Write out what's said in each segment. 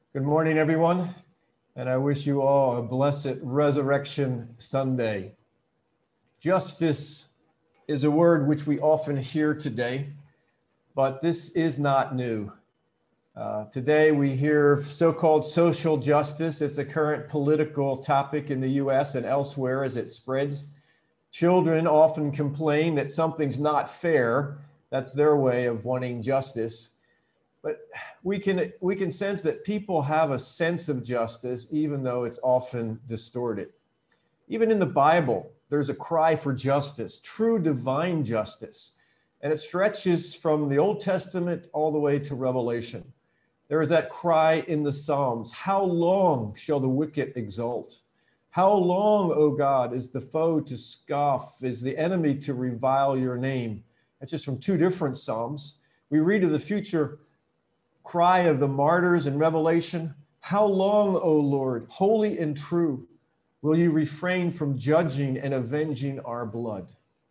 Good morning, everyone, and I wish you all a blessed Resurrection Sunday. Justice is a word which we often hear today, but this is not new. Today we hear so-called social justice. It's a current political topic in the U.S. and elsewhere as it spreads. Children often complain that something's not fair. That's their way of wanting justice. But we can sense that people have a sense of justice, even though it's often distorted. Even in the Bible, there's a cry for justice, true divine justice, and it stretches from the Old Testament all the way to Revelation. There is that cry in the Psalms, how long shall the wicked exult? How long, O God, is the foe to scoff, is the enemy to revile your name? That's just from two different Psalms. We read of the future cry of the martyrs in Revelation. How long, O Lord, holy and true, will you refrain from judging and avenging our blood?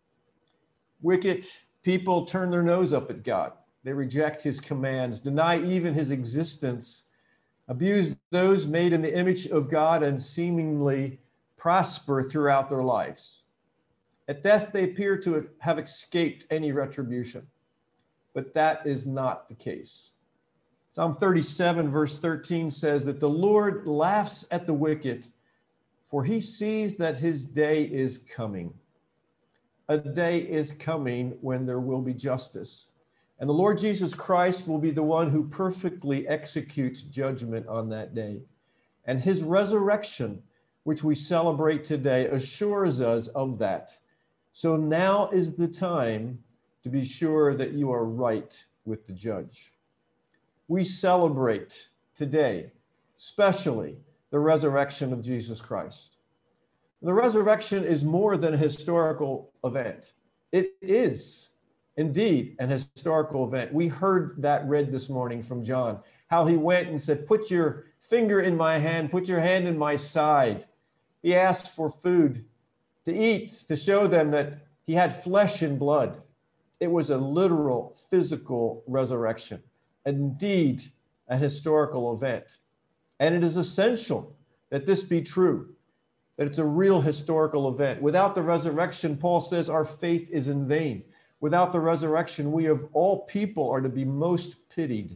Wicked people turn their nose up at God. They reject his commands, deny even his existence, abuse those made in the image of God, and seemingly prosper throughout their lives. At death, they appear to have escaped any retribution, but that is not the case. Psalm 37 verse 13 says that the Lord laughs at the wicked, for he sees that his day is coming. A day is coming when there will be justice. And the Lord Jesus Christ will be the one who perfectly executes judgment on that day. And his resurrection, which we celebrate today, assures us of that. So now is the time to be sure that you are right with the judge. We celebrate today, especially the resurrection of Jesus Christ. The resurrection is more than a historical event. It is indeed an historical event. We heard that read this morning from John, how he went and said, put your finger in my hand, put your hand in my side. He asked for food to eat, to show them that he had flesh and blood. It was a literal, physical resurrection. Indeed, a historical event. And it is essential that this be true, that it's a real historical event. Without the resurrection, Paul says, our faith is in vain. Without the resurrection, we of all people are to be most pitied.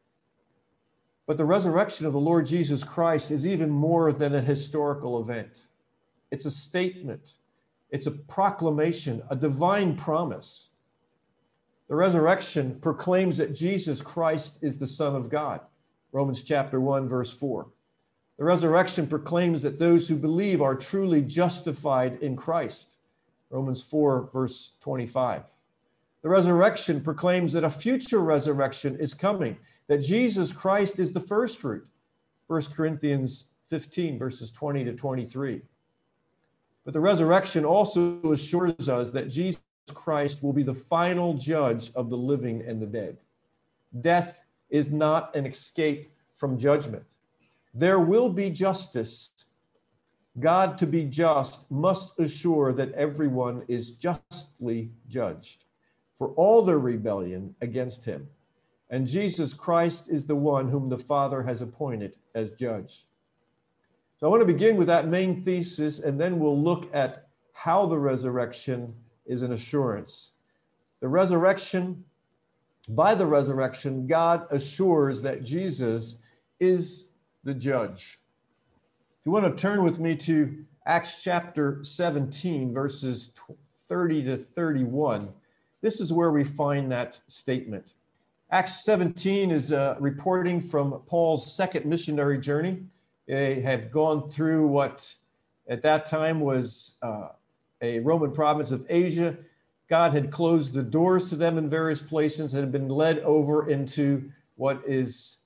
But the resurrection of the Lord Jesus Christ is even more than a historical event. It's a statement. It's a proclamation, a divine promise. The resurrection proclaims that Jesus Christ is the Son of God. Romans chapter 1, verse 4. The resurrection proclaims that those who believe are truly justified in Christ. Romans 4, verse 25. The resurrection proclaims that a future resurrection is coming, that Jesus Christ is the first fruit. 1 Corinthians 15, verses 20 to 23. But the resurrection also assures us that Jesus Christ will be the final judge of the living and the dead. Death is not an escape from judgment. There will be justice. God, to be just, must assure that everyone is justly judged for all their rebellion against him. And Jesus Christ is the one whom the Father has appointed as judge. So I want to begin with that main thesis, and then we'll look at how the resurrection is an assurance. The resurrection, by the resurrection, God assures that Jesus is the judge. If you want to turn with me to Acts chapter 17, verses 30 to 31, this is where we find that statement. Acts 17 is reporting from Paul's second missionary journey. They have gone through what at that time was a Roman province of Asia. God had closed the doors to them in various places and had been led over into what is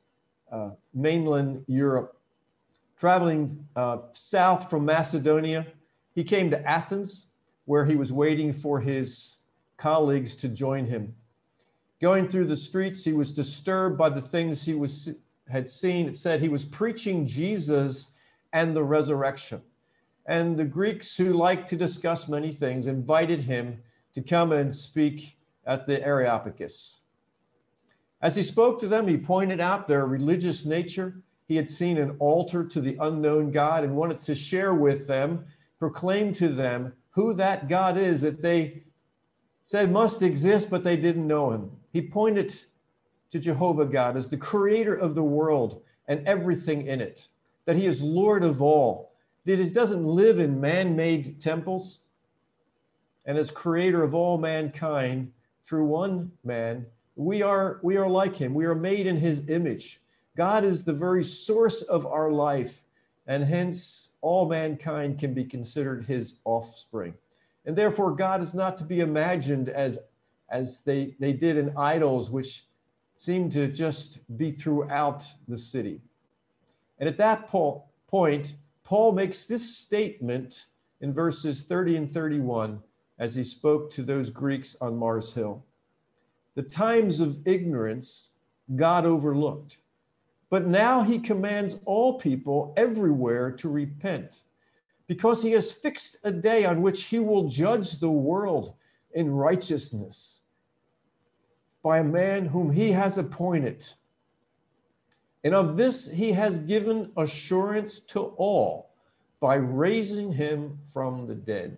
mainland Europe. Traveling south from Macedonia, he came to Athens, where he was waiting for his colleagues to join him. Going through the streets, he was disturbed by the things he had seen. It said he was preaching Jesus and the resurrection. And the Greeks, who like to discuss many things, invited him to come and speak at the Areopagus. As he spoke to them, he pointed out their religious nature. He had seen an altar to the unknown God and wanted to share with them, proclaim to them who that God is that they said must exist, but they didn't know him. He pointed to Jehovah God as the creator of the world and everything in it, that he is Lord of all, that he doesn't live in man-made temples, and as creator of all mankind through one man, we are like him. We are made in his image. God is the very source of our life, and hence all mankind can be considered his offspring. And therefore, God is not to be imagined as they did in idols, which seem to just be throughout the city. And at that point, Paul makes this statement in verses 30 and 31 as he spoke to those Greeks on Mars Hill. The times of ignorance God overlooked, but now he commands all people everywhere to repent, because he has fixed a day on which he will judge the world in righteousness by a man whom he has appointed. And of this he has given assurance to all by raising him from the dead.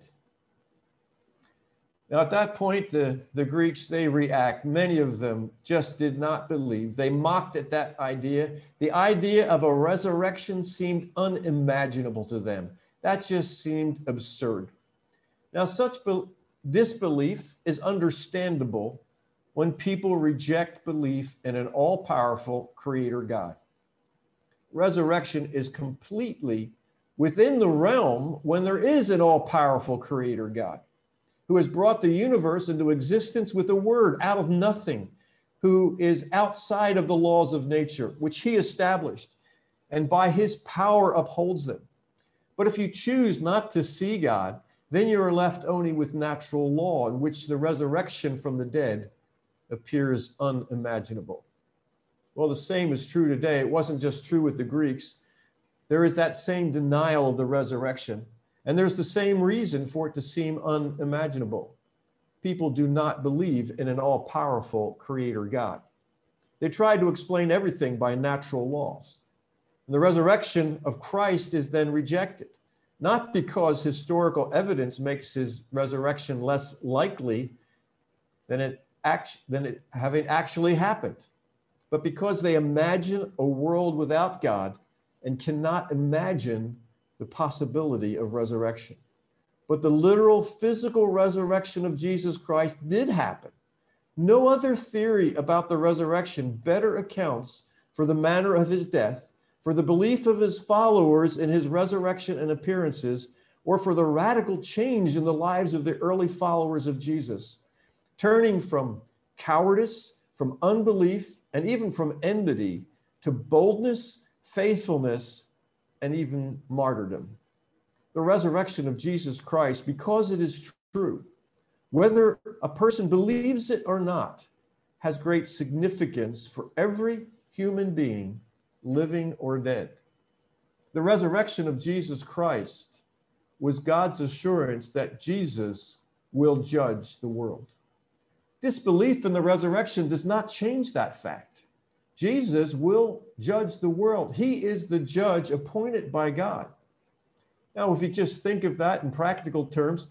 Now, at that point, the Greeks, they react. Many of them just did not believe. They mocked at that idea. The idea of a resurrection seemed unimaginable to them. That just seemed absurd. Now, such disbelief is understandable when people reject belief in an all-powerful creator God. Resurrection is completely within the realm when there is an all-powerful creator God, who has brought the universe into existence with a word out of nothing, who is outside of the laws of nature, which he established, and by his power upholds them. But if you choose not to see God, then you are left only with natural law, in which the resurrection from the dead appears unimaginable. Well, the same is true today. It wasn't just true with the Greeks. There is that same denial of the resurrection. And there's the same reason for it to seem unimaginable. People do not believe in an all-powerful creator God. They try to explain everything by natural laws. And the resurrection of Christ is then rejected, not because historical evidence makes his resurrection less likely than it having actually happened, but because they imagine a world without God and cannot imagine the possibility of resurrection. But the literal physical resurrection of Jesus Christ did happen. No other theory about the resurrection better accounts for the manner of his death, for the belief of his followers in his resurrection and appearances, or for the radical change in the lives of the early followers of Jesus, turning from cowardice, from unbelief, and even from enmity to boldness, faithfulness, and even martyrdom. The resurrection of Jesus Christ, because it is true, whether a person believes it or not, has great significance for every human being, living or dead. The resurrection of Jesus Christ was God's assurance that Jesus will judge the world. Disbelief in the resurrection does not change that fact. Jesus will judge the world. He is the judge appointed by God. Now, if you just think of that in practical terms,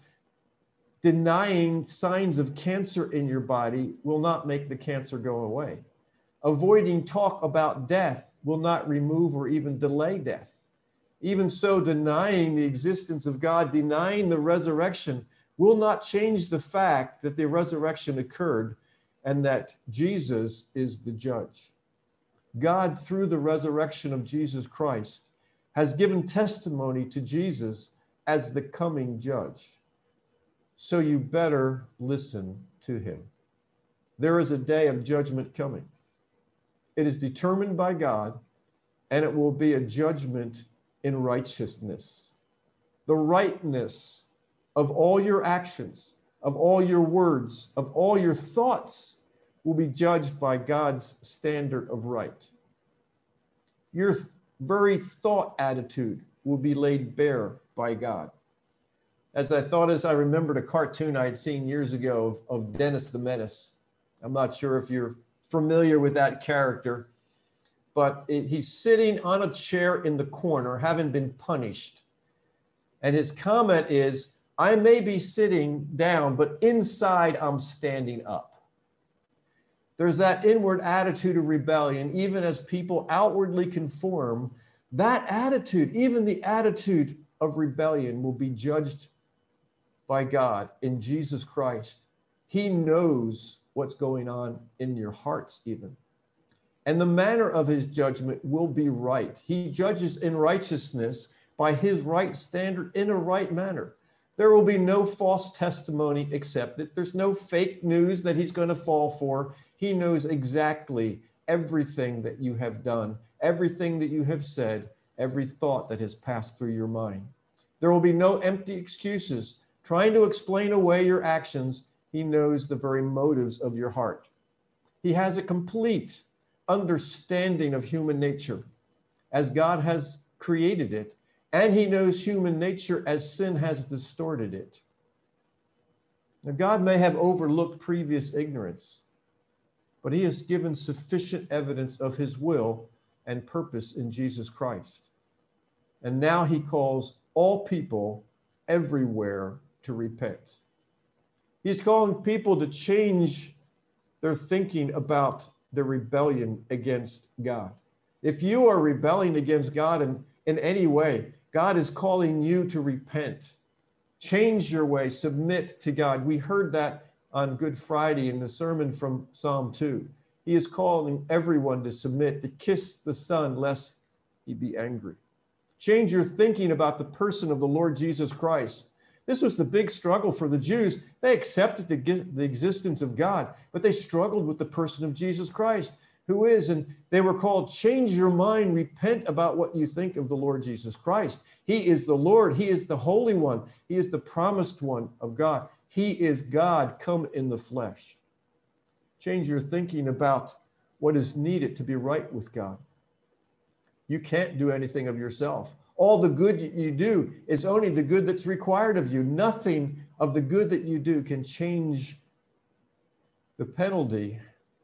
denying signs of cancer in your body will not make the cancer go away. Avoiding talk about death will not remove or even delay death. Even so, denying the existence of God, denying the resurrection, will not change the fact that the resurrection occurred and that Jesus is the judge. God, through the resurrection of Jesus Christ, has given testimony to Jesus as the coming judge. So you better listen to him. There is a day of judgment coming. It is determined by God, and it will be a judgment in righteousness. The rightness of all your actions, of all your words, of all your thoughts will be judged by God's standard of right. Your very thought attitude will be laid bare by God. As I remembered a cartoon I had seen years ago of Dennis the Menace. I'm not sure if you're familiar with that character, but he's sitting on a chair in the corner, having been punished. And his comment is, I may be sitting down, but inside I'm standing up. There's that inward attitude of rebellion, even as people outwardly conform. That attitude, even the attitude of rebellion, will be judged by God in Jesus Christ. He knows what's going on in your hearts even. And the manner of his judgment will be right. He judges in righteousness by his right standard in a right manner. There will be no false testimony accepted. There's no fake news that he's going to fall for. He knows exactly everything that you have done, everything that you have said, every thought that has passed through your mind. There will be no empty excuses trying to explain away your actions. He knows the very motives of your heart. He has a complete understanding of human nature as God has created it, and he knows human nature as sin has distorted it. Now, God may have overlooked previous ignorance, but he has given sufficient evidence of his will and purpose in Jesus Christ. And now he calls all people everywhere to repent. He's calling people to change their thinking about the rebellion against God. If you are rebelling against God in any way, God is calling you to repent. Change your way, submit to God. We heard that on Good Friday in the sermon from Psalm 2. He is calling everyone to submit, to kiss the Son, lest he be angry. Change your thinking about the person of the Lord Jesus Christ. This was the big struggle for the Jews. They accepted the existence of God, but they struggled with the person of Jesus Christ, who is, and they were called, change your mind, repent about what you think of the Lord Jesus Christ. He is the Lord. He is the Holy One. He is the promised one of God. He is God come in the flesh. Change your thinking about what is needed to be right with God. You can't do anything of yourself. All the good you do is only the good that's required of you. Nothing of the good that you do can change the penalty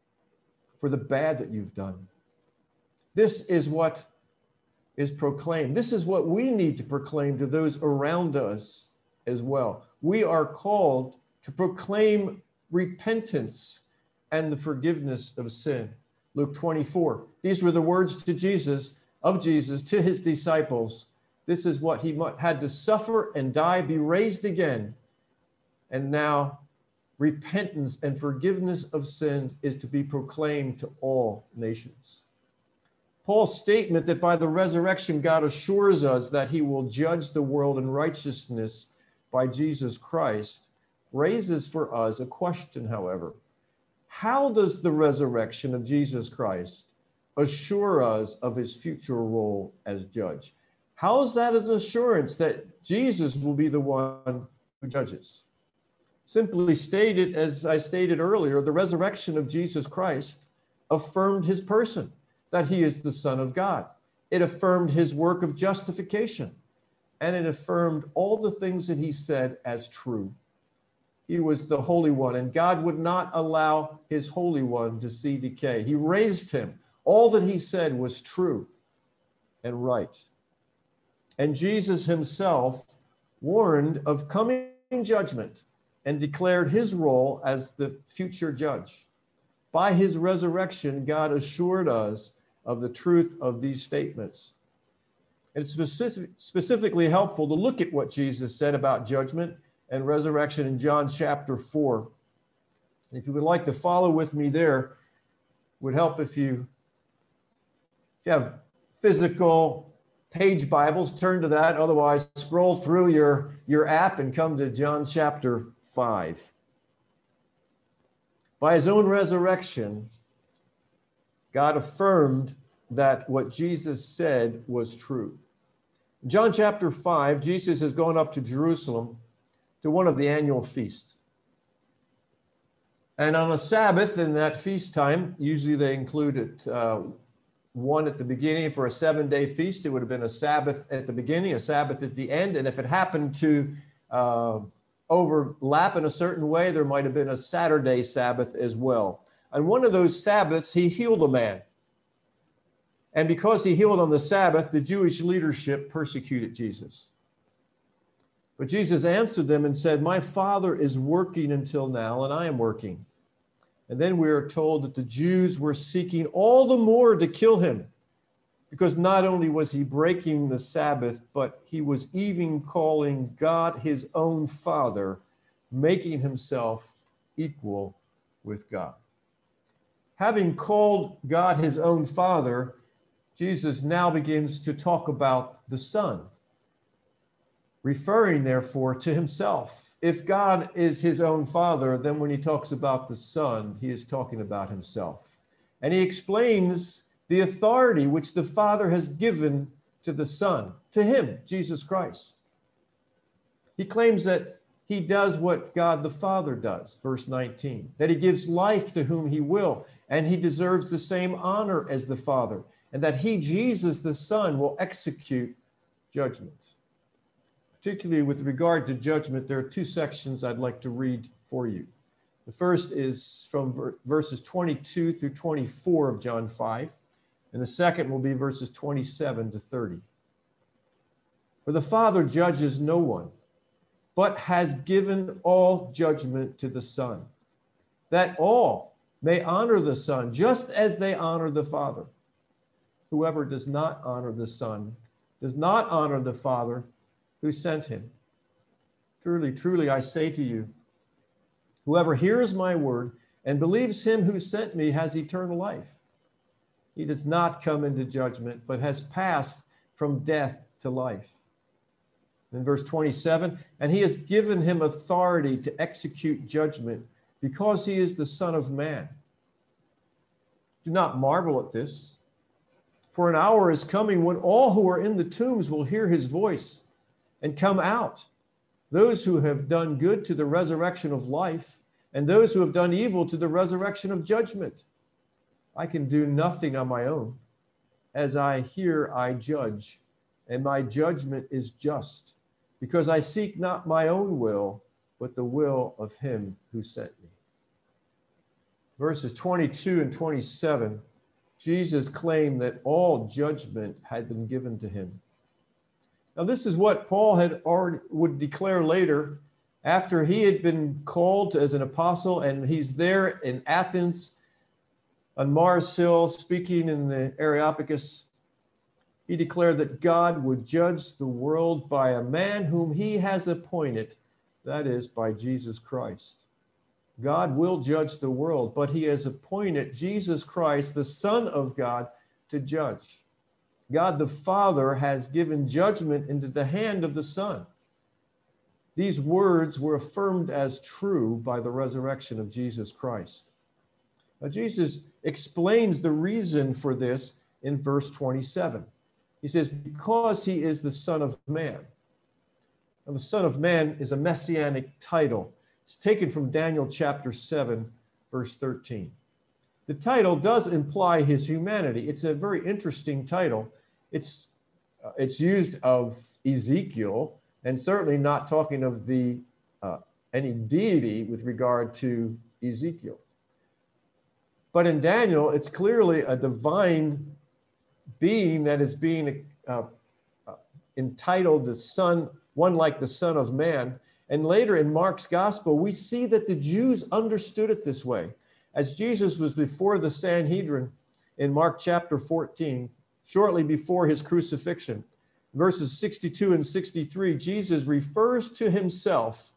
for the bad that you've done. This is what is proclaimed. This is what we need to proclaim to those around us as well. We are called to proclaim repentance and the forgiveness of sin. Luke 24. These were the words of Jesus to his disciples. This is what he had to suffer and die, be raised again. And now repentance and forgiveness of sins is to be proclaimed to all nations. Paul's statement that by the resurrection, God assures us that he will judge the world in righteousness by Jesus Christ raises for us a question, however. How does the resurrection of Jesus Christ assure us of his future role as judge? How is that an assurance that Jesus will be the one who judges? Simply stated, as I stated earlier, the resurrection of Jesus Christ affirmed his person, that he is the Son of God. It affirmed his work of justification, and it affirmed all the things that he said as true. He was the Holy One, and God would not allow his Holy One to see decay. He raised him. All that he said was true and right. And Jesus himself warned of coming judgment and declared his role as the future judge. By his resurrection, God assured us of the truth of these statements. It's specifically helpful to look at what Jesus said about judgment and resurrection in John chapter 4. And if you would like to follow with me there, it would help if you have physical page Bibles, turn to that. Otherwise, scroll through your app and come to John chapter 5. By his own resurrection, God affirmed that what Jesus said was true. In John chapter 5, Jesus is going up to Jerusalem to one of the annual feasts. And on a Sabbath in that feast time, usually they included one at the beginning for a 7-day feast. It would have been a Sabbath at the beginning, a Sabbath at the end. And if it happened to overlap in a certain way, there might have been a Saturday Sabbath as well. On one of those Sabbaths, he healed a man. And because he healed on the Sabbath, the Jewish leadership persecuted Jesus. But Jesus answered them and said, "My Father is working until now, and I am working." And then we are told that the Jews were seeking all the more to kill him, because not only was he breaking the Sabbath, but he was even calling God his own Father, making himself equal with God. Having called God his own Father, Jesus now begins to talk about the Son, referring therefore to himself. If God is his own Father, then when he talks about the Son, he is talking about himself. And he explains the authority which the Father has given to the Son, to him, Jesus Christ. He claims that he does what God the Father does, verse 19, that he gives life to whom he will, and he deserves the same honor as the Father, and that he, Jesus the Son, will execute judgment. Particularly with regard to judgment, there are two sections I'd like to read for you. The first is from verses 22 through 24 of John 5, and the second will be verses 27 to 30. For the Father judges no one, but has given all judgment to the Son, that all may honor the Son just as they honor the Father. Whoever does not honor the Son does not honor the Father who sent him. Truly, truly, I say to you, whoever hears my word and believes him who sent me has eternal life. He does not come into judgment, but has passed from death to life. In verse 27, and he has given him authority to execute judgment because he is the Son of Man. Do not marvel at this, for an hour is coming when all who are in the tombs will hear his voice and come out, those who have done good to the resurrection of life, and those who have done evil to the resurrection of judgment. I can do nothing on my own. As I hear, I judge, and my judgment is just, because I seek not my own will, but the will of him who sent me. Verses 22 and 27, Jesus claimed that all judgment had been given to him. Now, this is what Paul had already would declare later after he had been called as an apostle, and he's there in Athens on Mars Hill speaking in the Areopagus. He declared that God would judge the world by a man whom he has appointed, that is, by Jesus Christ. God will judge the world, but he has appointed Jesus Christ, the Son of God, to judge. God the Father has given judgment into the hand of the Son. These words were affirmed as true by the resurrection of Jesus Christ. Now, Jesus explains the reason for this in verse 27. He says, because he is the Son of Man. Now, the Son of Man is a messianic title. It's taken from Daniel chapter 7, verse 13. The title does imply his humanity. It's a very interesting title. It's used of Ezekiel, and certainly not talking of the any deity with regard to Ezekiel. But in Daniel, it's clearly a divine being that is being entitled the Son, one like the Son of Man. And later in Mark's gospel, we see that the Jews understood it this way. As Jesus was before the Sanhedrin in Mark chapter 14, shortly before his crucifixion, verses 62 and 63, Jesus refers to himself.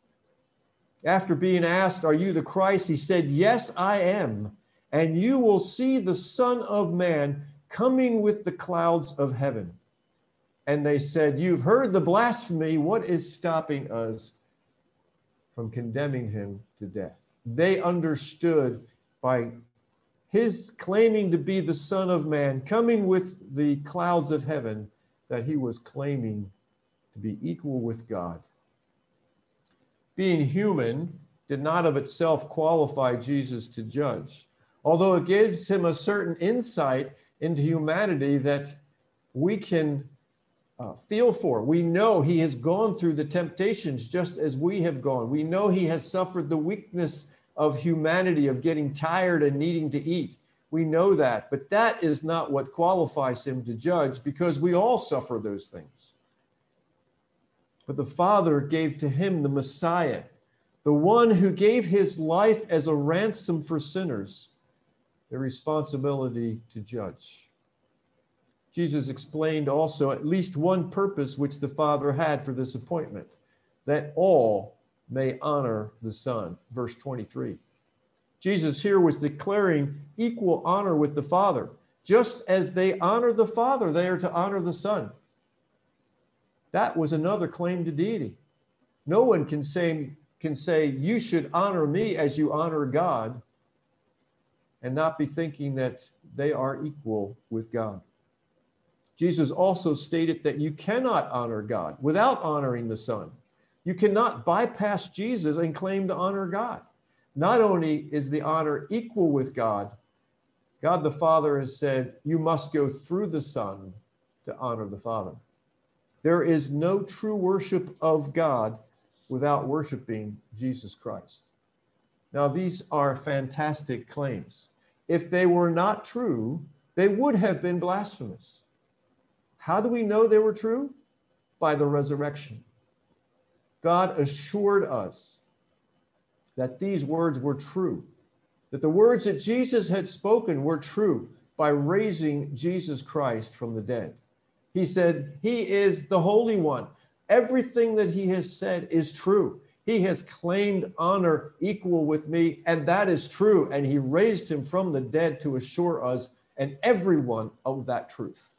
After being asked, "Are you the Christ?" he said, "Yes, I am. And you will see the Son of Man coming with the clouds of heaven." And they said, "You've heard the blasphemy. What is stopping us from condemning him to death?" They understood by his claiming to be the Son of Man, coming with the clouds of heaven, that he was claiming to be equal with God. Being human did not of itself qualify Jesus to judge, although it gives him a certain insight into humanity that we can feel for. We know he has gone through the temptations just as we have gone. We know he has suffered the weakness of humanity, of getting tired and needing to eat. We know that, but that is not what qualifies him to judge, because we all suffer those things. But the Father gave to him the Messiah, the one who gave his life as a ransom for sinners, the responsibility to judge. Jesus explained also at least one purpose which the Father had for this appointment, that all may honor the Son. Verse 23. Jesus here was declaring equal honor with the Father. Just as they honor the Father, they are to honor the Son. That was another claim to deity. No one can say, you should honor me as you honor God, and not be thinking that they are equal with God. Jesus also stated that you cannot honor God without honoring the Son. You cannot bypass Jesus and claim to honor God. Not only is the honor equal with God, God the Father has said, you must go through the Son to honor the Father. There is no true worship of God without worshiping Jesus Christ. Now, these are fantastic claims. If they were not true, they would have been blasphemous. How do we know they were true? By the resurrection. God assured us that these words were true, that the words that Jesus had spoken were true by raising Jesus Christ from the dead. He said, he is the Holy One. Everything that he has said is true. He has claimed honor equal with me, and that is true. And he raised him from the dead to assure us and everyone of that truth.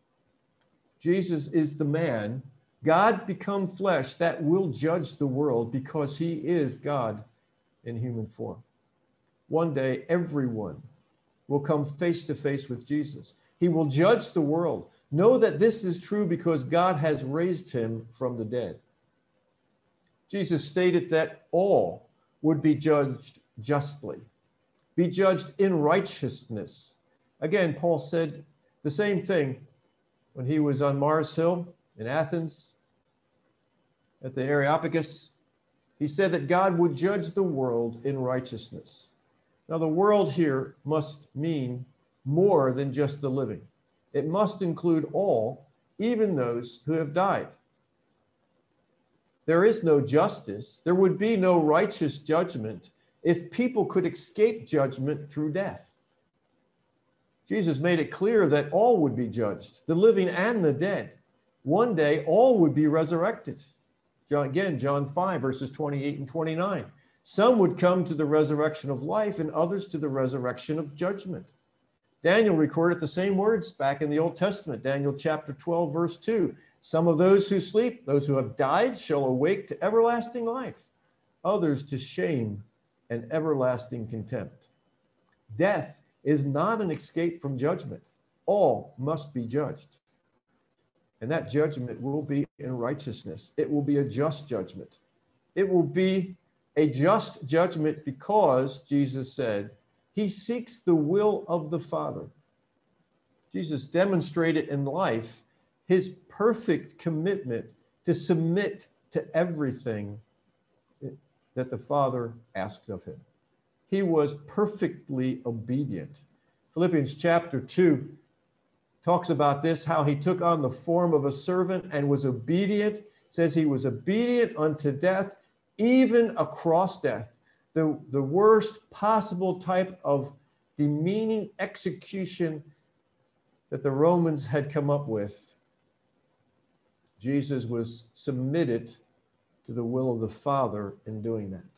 Jesus is the man, God become flesh, that will judge the world because he is God in human form. One day, everyone will come face to face with Jesus. He will judge the world. Know that this is true because God has raised him from the dead. Jesus stated that all would be judged justly, be judged in righteousness. Again, Paul said the same thing when he was on Mars Hill in Athens at the Areopagus. He said that God would judge the world in righteousness. Now, the world here must mean more than just the living. It must include all, even those who have died. There is no justice. There would be no righteous judgment if people could escape judgment through death. Jesus made it clear that all would be judged, the living and the dead. One day, all would be resurrected. John 5, verses 28 and 29. Some would come to the resurrection of life and others to the resurrection of judgment. Daniel recorded the same words back in the Old Testament, Daniel chapter 12, verse 2. Some of those who sleep, those who have died, shall awake to everlasting life, others to shame and everlasting contempt. Death is not an escape from judgment. All must be judged. And that judgment will be in righteousness. It will be a just judgment. It will be a just judgment because Jesus said, he seeks the will of the Father. Jesus demonstrated in life his perfect commitment to submit to everything that the Father asked of him. He was perfectly obedient. Philippians chapter 2 talks about this, how he took on the form of a servant and was obedient. It says he was obedient unto death, even across death. The worst possible type of demeaning execution that the Romans had come up with. Jesus was submitted to the will of the Father in doing that.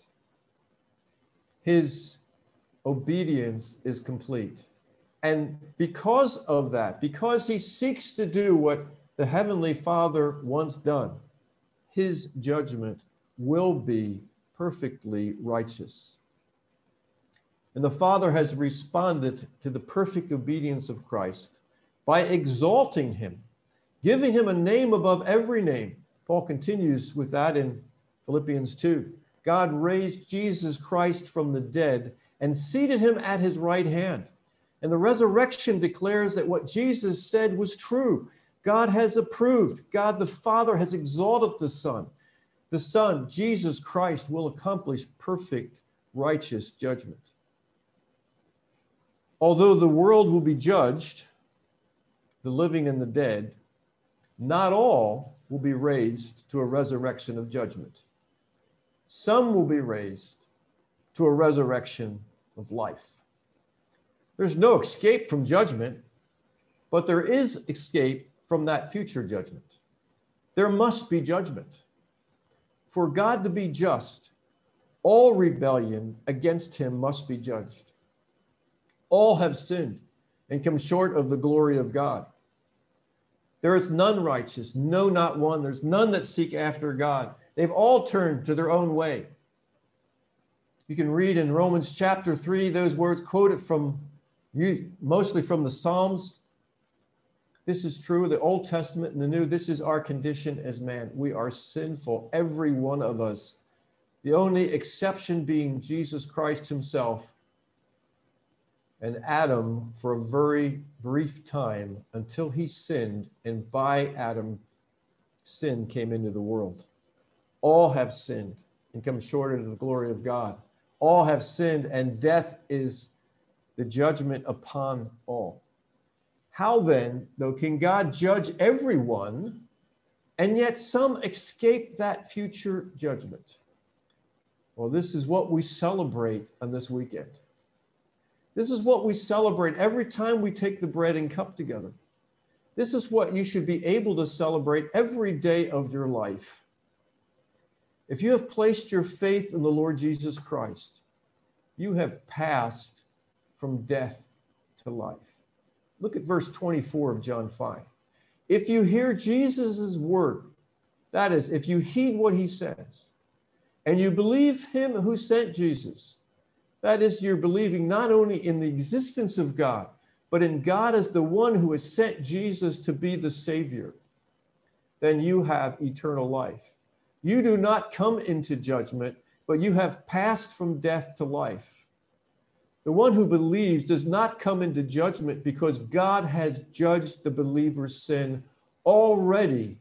His obedience is complete. And because of that, because he seeks to do what the Heavenly Father wants done, his judgment will be perfectly righteous. And the Father has responded to the perfect obedience of Christ by exalting him, giving him a name above every name. Paul continues with that in Philippians 2. God raised Jesus Christ from the dead and seated him at his right hand. And the resurrection declares that what Jesus said was true. God has approved. God the Father has exalted the Son. The Son, Jesus Christ, will accomplish perfect righteous judgment. Although the world will be judged, the living and the dead, not all will be raised to a resurrection of judgment. Some will be raised to a resurrection of life. There's no escape from judgment, but there is escape from that future judgment. There must be judgment. For God to be just, all rebellion against him must be judged. All have sinned and come short of the glory of God. There is none righteous, no, not one. There's none that seek after God. They've all turned to their own way. You can read in Romans chapter 3, those words quoted from mostly from the Psalms. This is true, the Old Testament and the New. This is our condition as man. We are sinful, every one of us. The only exception being Jesus Christ himself and Adam for a very brief time until he sinned, and by Adam, sin came into the world. All have sinned and come short of the glory of God. All have sinned, and death is the judgment upon all. How then, though, can God judge everyone, and yet some escape that future judgment? Well, this is what we celebrate on this weekend. This is what we celebrate every time we take the bread and cup together. This is what you should be able to celebrate every day of your life. If you have placed your faith in the Lord Jesus Christ, you have passed from death to life. Look at verse 24 of John 5. If you hear Jesus' word, that is, if you heed what he says, and you believe him who sent Jesus, that is, you're believing not only in the existence of God, but in God as the one who has sent Jesus to be the Savior, then you have eternal life. You do not come into judgment, but you have passed from death to life. The one who believes does not come into judgment because God has judged the believer's sin already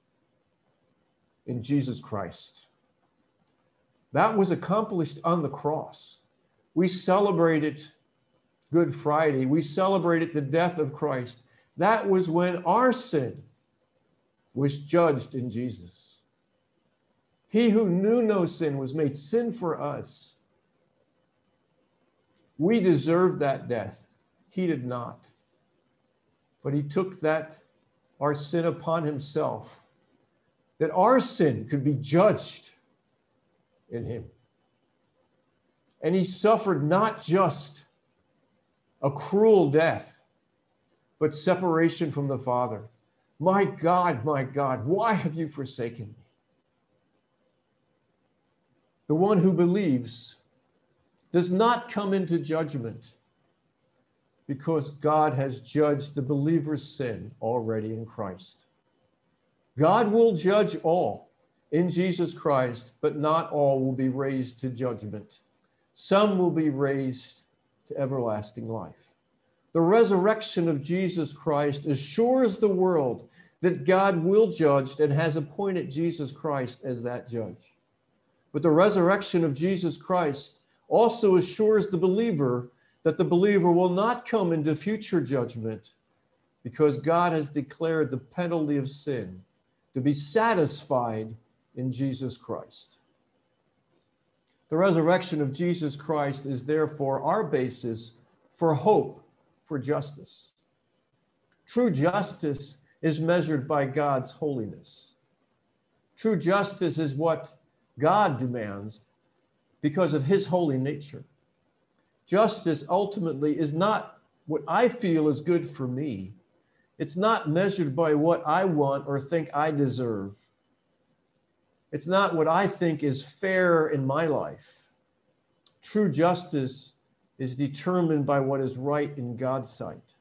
in Jesus Christ. That was accomplished on the cross. We celebrated Good Friday. We celebrated the death of Christ. That was when our sin was judged in Jesus. He who knew no sin was made sin for us. We deserved that death. He did not. But he took our sin upon himself, that our sin could be judged in him. And he suffered not just a cruel death, but separation from the Father. My God, why have you forsaken me? The one who believes does not come into judgment because God has judged the believer's sin already in Christ. God will judge all in Jesus Christ, but not all will be raised to judgment. Some will be raised to everlasting life. The resurrection of Jesus Christ assures the world that God will judge and has appointed Jesus Christ as that judge. But the resurrection of Jesus Christ also assures the believer that the believer will not come into future judgment because God has declared the penalty of sin to be satisfied in Jesus Christ. The resurrection of Jesus Christ is therefore our basis for hope for justice. True justice is measured by God's holiness. True justice is what God demands because of his holy nature. Justice ultimately is not what I feel is good for me. It's not measured by what I want or think I deserve. It's not what I think is fair in my life. True justice is determined by what is right in God's sight.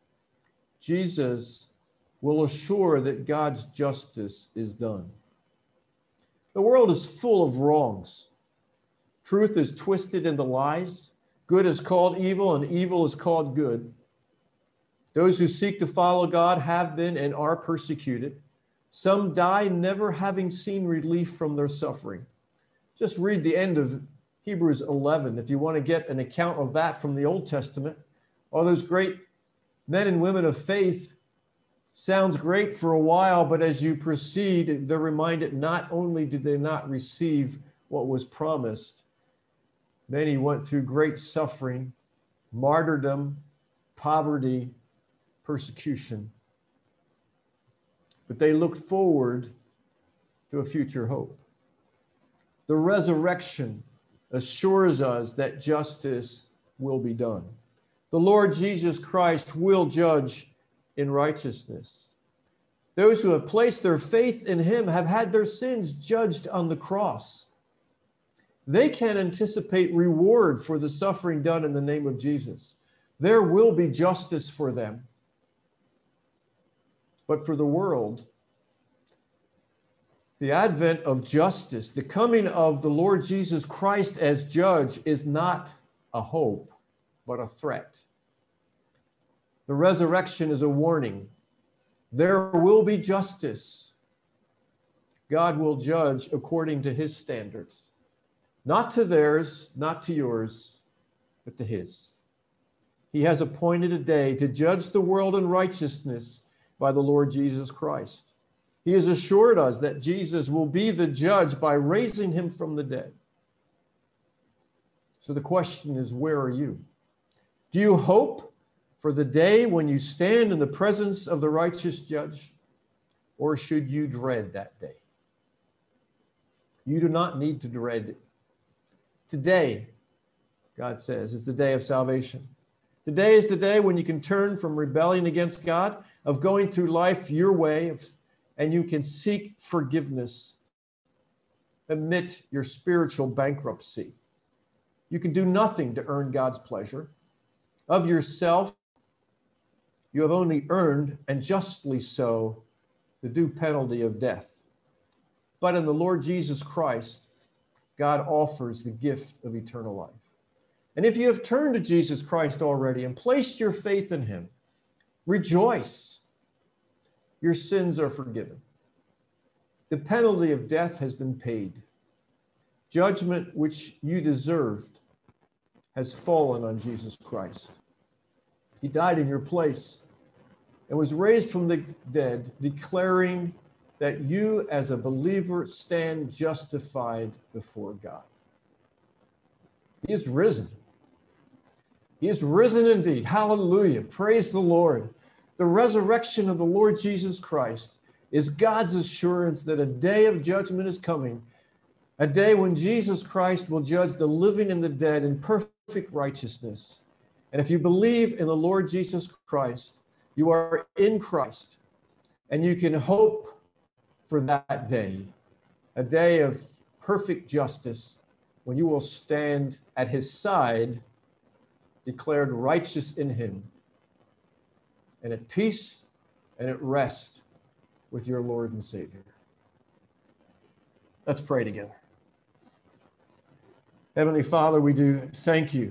Jesus will assure that God's justice is done. The world is full of wrongs. Truth is twisted into lies. Good is called evil, and evil is called good. Those who seek to follow God have been and are persecuted. Some die never having seen relief from their suffering. Just read the end of Hebrews 11 if you want to get an account of that from the Old Testament. All those great men and women of faith sounds great for a while, but as you proceed, they're reminded not only did they not receive what was promised, many went through great suffering, martyrdom, poverty, persecution. But they looked forward to a future hope. The resurrection assures us that justice will be done. The Lord Jesus Christ will judge in righteousness. Those who have placed their faith in him have had their sins judged on the cross. They can anticipate reward for the suffering done in the name of Jesus. There will be justice for them. But for the world, the advent of justice, the coming of the Lord Jesus Christ as judge, is not a hope, but a threat. The resurrection is a warning. There will be justice. God will judge according to his standards, not to theirs, not to yours, but to his. He has appointed a day to judge the world in righteousness by the Lord Jesus Christ. He has assured us that Jesus will be the judge by raising him from the dead. So the question is, where are you? Do you hope for the day when you stand in the presence of the righteous judge, or should you dread that day? You do not need to dread it. Today, God says, is the day of salvation. Today is the day when you can turn from rebelling against God, of going through life your way, and you can seek forgiveness, admit your spiritual bankruptcy. You can do nothing to earn God's pleasure. Of yourself, you have only earned, and justly so, the due penalty of death. But in the Lord Jesus Christ, God offers the gift of eternal life. And if you have turned to Jesus Christ already and placed your faith in him, rejoice. Your sins are forgiven. The penalty of death has been paid. Judgment which you deserved has fallen on Jesus Christ. He died in your place and was raised from the dead, declaring that you as a believer stand justified before God. He is risen. He is risen indeed. Hallelujah. Praise the Lord. The resurrection of the Lord Jesus Christ is God's assurance that a day of judgment is coming, a day when Jesus Christ will judge the living and the dead in perfect righteousness. And if you believe in the Lord Jesus Christ, you are in Christ, and you can hope for that day, a day of perfect justice, when you will stand at his side, declared righteous in him, and at peace and at rest with your Lord and Savior. Let's pray together. Heavenly Father, we do thank you.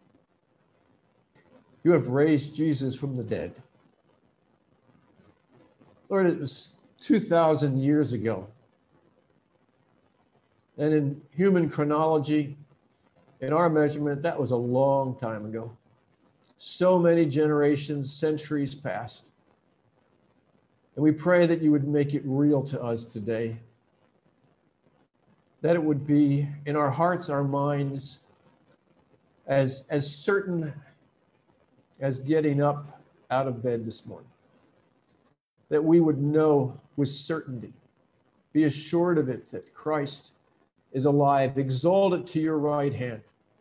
You have raised Jesus from the dead. Lord, it was 2,000 years ago. And in human chronology, in our measurement, that was a long time ago. So many generations, centuries passed. And we pray that you would make it real to us today, that it would be in our hearts, our minds, as certain as getting up out of bed this morning, that we would know with certainty, be assured of it, that Christ is alive, exalted to your right hand,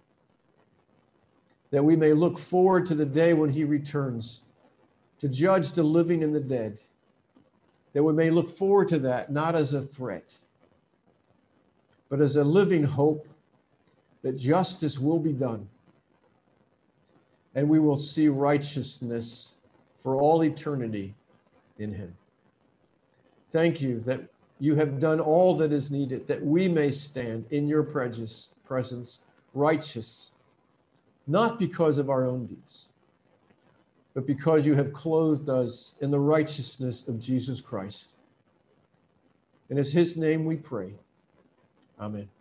that we may look forward to the day when he returns to judge the living and the dead, that we may look forward to that, not as a threat, but as a living hope that justice will be done, and we will see righteousness for all eternity in him. Thank you that you have done all that is needed, that we may stand in your presence, righteous, not because of our own deeds, but because you have clothed us in the righteousness of Jesus Christ. And it's his name we pray. Amen.